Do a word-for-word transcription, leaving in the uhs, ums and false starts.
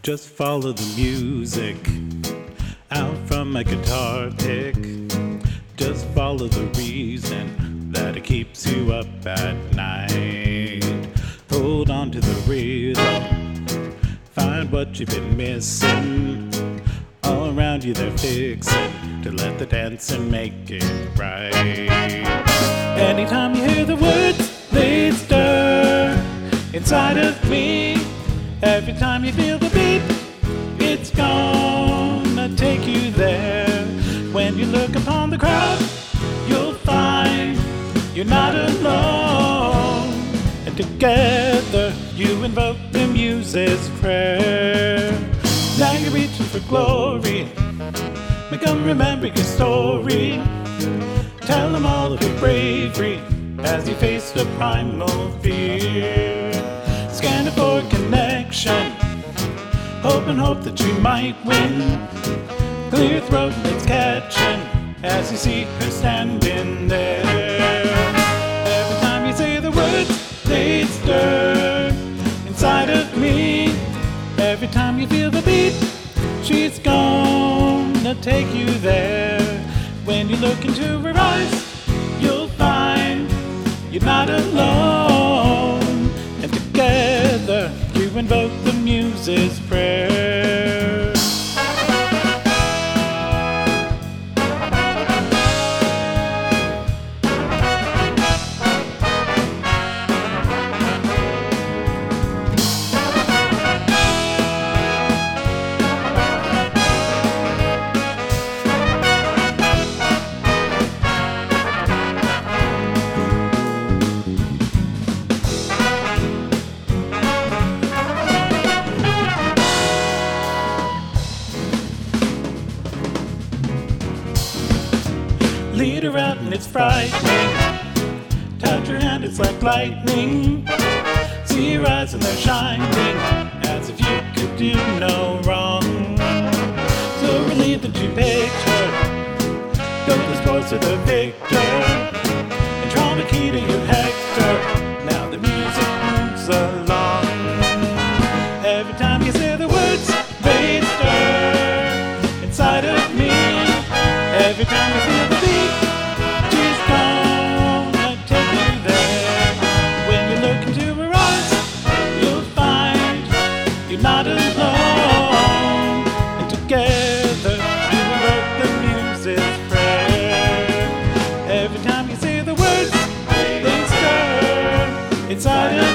Just follow the music out from my guitar pick. Just follow the reason that it keeps you up at night. Hold on to the rhythm, find what you've been missing. All around you they're fixing to let the dancing make it right. Anytime you hear the words, they stir inside of me. Every time you feel the beat, it's gonna take you there. When you look upon the crowd, you'll find you're not alone. And together you invoke the muse's prayer. Now you're reaching for glory, make them remember your story. Tell them all of your bravery as you face the primal fear. Scanning for connection, hope and hope that you might win. Clear throat and it's catching as you see her standing there. Every time you say the words, they stir inside of me. Every time you feel the beat, she's gonna take you there. When you look into her eyes, you'll find you're not alone. And together you invoke the muse's prayer. Lead her out and it's frightening. Touch her hand, it's like lightning. See your eyes and they're shining, as if you could do no wrong. So relieved that you picked her, go the sports of the victor. And trauma key to your Hector, now the music moves along. Every time you say the words, they stir inside of me. Every time you feel the beat, she's gonna take you there. When you look into her eyes, you'll find you're not alone. And together you invoke the muse's prayer. Every time you say the words, they stir inside of